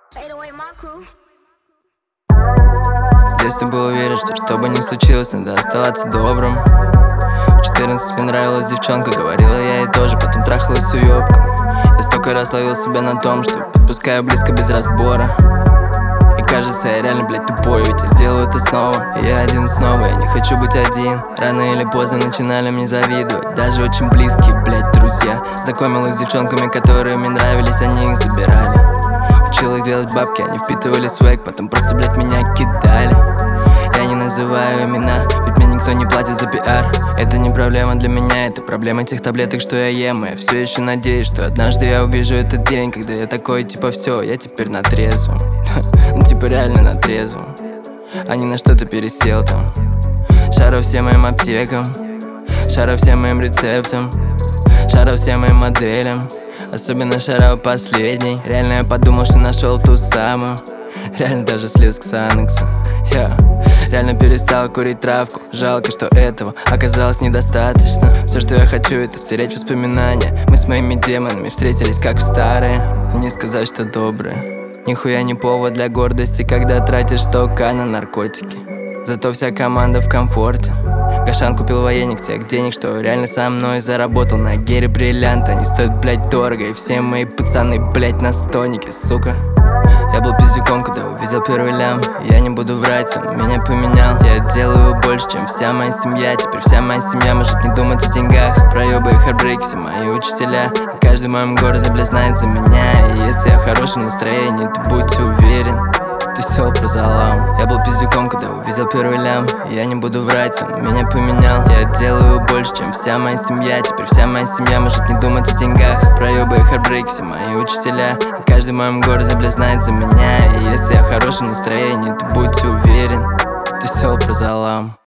В детстве был уверен, что бы ни случилось, надо оставаться добрым. В 14 мне нравилась девчонка, говорила я ей тоже, потом трахалась с уёбком. Я столько раз ловил себя на том, что подпускаю близко без разбора. И кажется, я реально, блядь, тупой, ведь я сделаю это снова. И я один снова, я не хочу быть один. Рано или поздно начинали мне завидовать, даже очень близкие, блядь, друзья. Знакомилась с девчонками, которые мне нравились, они их забирали. Учил их делать бабки, они впитывали свэк, потом просто, блядь, меня кидали. Я не называю имена, ведь мне никто не платит за пиар. Это не проблема для меня, это проблема тех таблеток, что я ем. И я все еще надеюсь, что однажды я увижу этот день, когда я такой, типа, все, я теперь на трезвом. Ну типа реально на трезвом, а не на что-то пересел там. Шару всем моим аптекам, шару всем моим рецептам, шару всем моим моделям. Особенно шарау последний. Реально я подумал, что нашел ту самую. Реально даже слез к Санексу. Реально перестал курить травку. Жалко, что этого оказалось недостаточно. Все, что я хочу, это стереть воспоминания. Мы с моими демонами встретились как старые. Не сказать, что добрые. Нихуя не повод для гордости, когда тратишь 100к на наркотики. Зато вся команда в комфорте. Гашан купил военник тех денег, что реально со мной заработал. На гере бриллиант, они стоят, блядь, дорого. И все мои пацаны, блядь, на стонике, сука. Я был пиздюком, когда увидел первый лям. Я не буду врать, он меня поменял. Я делаю больше, чем вся моя семья. Теперь вся моя семья может не думать о деньгах. Проебы и хардбрейки, все мои учителя. И каждый в моем городе, блядь, знает за меня. И если я в хорошем настроении, то будьте уверен, ты все про залам. Я был пиздюком, когда увидел первый лям. Я не буду врать, он меня поменял. Я делаю больше, чем вся моя семья. Теперь вся моя семья может не думать о деньгах. Проебы и хардбрейки, все мои учителя. И каждый в моем городе, блядь, знает за меня. И если я в хорошем настроении, то будьте уверен, ты все про залам.